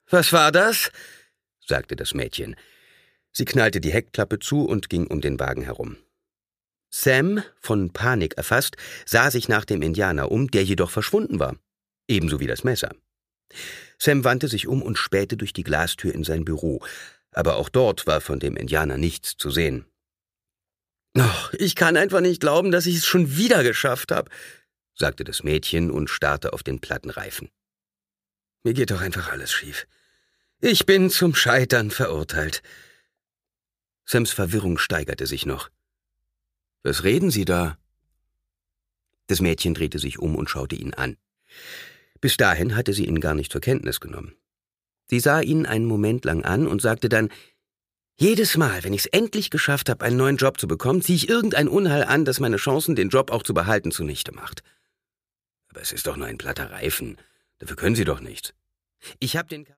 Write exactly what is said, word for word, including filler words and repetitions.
»Was war das?« sagte das Mädchen. Sie knallte die Heckklappe zu und ging um den Wagen herum. Sam, von Panik erfasst, sah sich nach dem Indianer um, der jedoch verschwunden war. Ebenso wie das Messer. Sam wandte sich um und spähte durch die Glastür in sein Büro. Aber auch dort war von dem Indianer nichts zu sehen. »Oh, ich kann einfach nicht glauben, dass ich es schon wieder geschafft habe«, sagte das Mädchen und starrte auf den platten Reifen. »Mir geht doch einfach alles schief. Ich bin zum Scheitern verurteilt.« Sams Verwirrung steigerte sich noch. »Was reden Sie da?« Das Mädchen drehte sich um und schaute ihn an. Bis dahin hatte sie ihn gar nicht zur Kenntnis genommen. Sie sah ihn einen Moment lang an und sagte dann, »Jedes Mal, wenn ich es endlich geschafft habe, einen neuen Job zu bekommen, ziehe ich irgendein Unheil an, das meine Chancen, den Job auch zu behalten, zunichte macht. Aber es ist doch nur ein platter Reifen. Dafür können Sie doch nichts. Ich habe den